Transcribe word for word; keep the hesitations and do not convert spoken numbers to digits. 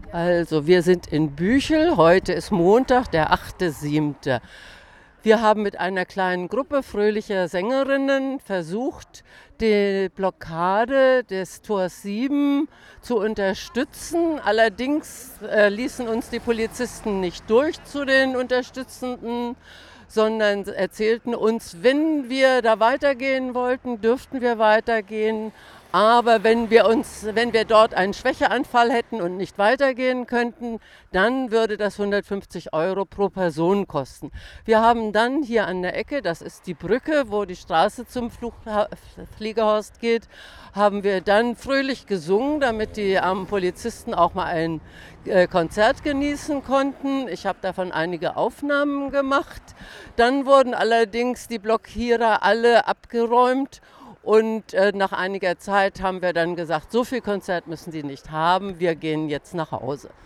Also, wir sind in Büchel. Heute ist Montag, der achte siebte Wir haben mit einer kleinen Gruppe fröhlicher Sängerinnen versucht, die Blockade des Tors sieben zu unterstützen. Allerdings äh, ließen uns die Polizisten nicht durch zu den Unterstützenden, sondern erzählten uns, wenn wir da weitergehen wollten, dürften wir weitergehen. Aber wenn wir uns, wenn wir dort einen Schwächeanfall hätten und nicht weitergehen könnten, dann würde das hundertfünfzig Euro pro Person kosten. Wir haben dann hier an der Ecke, das ist die Brücke, wo die Straße zum Flugha- Fliegerhorst geht, haben wir dann fröhlich gesungen, damit die armen Polizisten auch mal ein äh, Konzert genießen konnten. Ich habe davon einige Aufnahmen gemacht. Dann wurden allerdings die Blockierer alle abgeräumt. Und äh, nach einiger Zeit haben wir dann gesagt, so viel Konzert müssen sie nicht haben, wir gehen jetzt nach Hause.